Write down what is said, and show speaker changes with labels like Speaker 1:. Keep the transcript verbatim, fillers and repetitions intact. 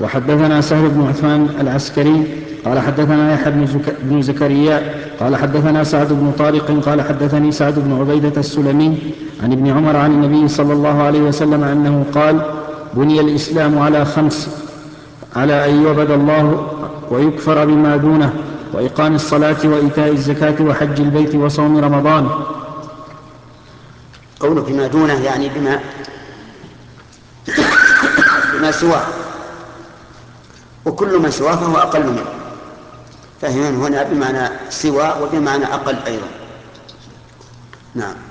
Speaker 1: وحدثنا سهل بن عثمان العسكري قال حدثنا يحيى بن, زك... بن زكريا قال حدثنا سعد بن طارق قال حدثني سعد بن عبيدة السلمي عن ابن عمر عن النبي صلى الله عليه وسلم أنه قال: بني الإسلام على خمس: على أن يعبد الله ويكفر بما دونه، وإقام الصلاة وإيتاء الزكاة وحج البيت وصوم رمضان.
Speaker 2: قوله بما دونه يعني بما بما سواه، وكل ما سواه فهو أقل منه، فهنا هنا بمعنى سوى وبمعنى أقل أيضا. نعم.